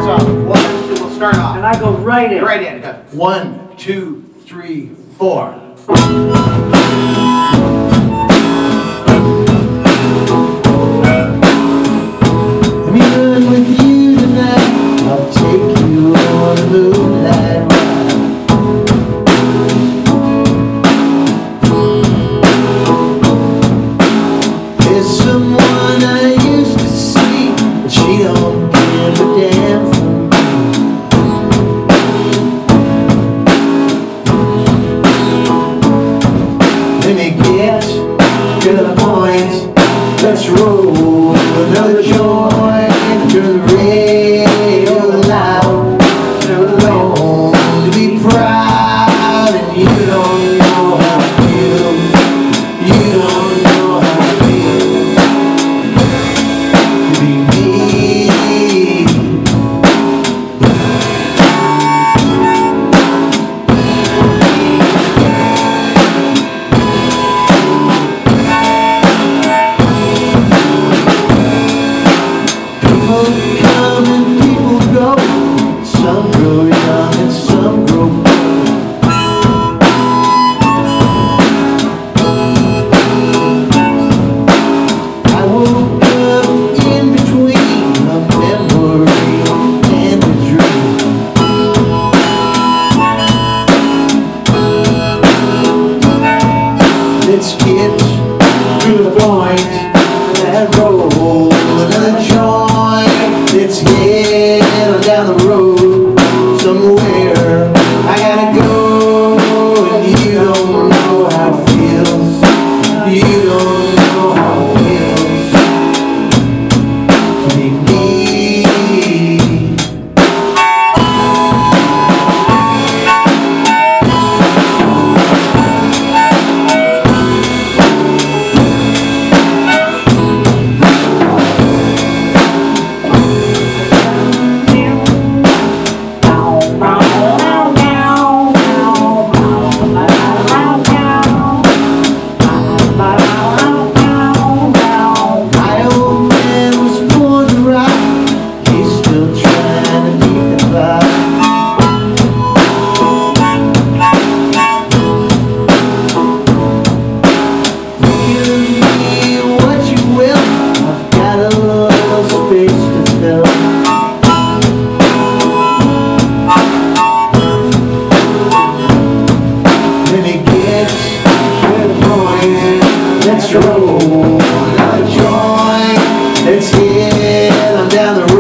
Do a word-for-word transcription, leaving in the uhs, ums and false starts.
starts off. One, we'll start off. And I go right in. Right in. Go. One, two, three, four. I'm even with you tonight. I'll take you on a moonlight ride. There's someone I used to see, but she don't give a damn for me. Let me get to the point. Let's roll another joint. Turn the radio loud. Alone to be proud, and you don't know how I feel. You don't know how I feel to be me. People come and people go. Some grow young and some grow old. I woke up in between a memory and a dream. Let's get to the point. That roll another joint. Let's get on down the road somewhere. I gotta go, and you don't know how it feels. You don't know how it feels to be me. My old man was born to rock. He's still trying to keep it alive. Give me what you will. I've got a little space to fill. Let me get to the point. Let's roll a joint. Let's get on down the road.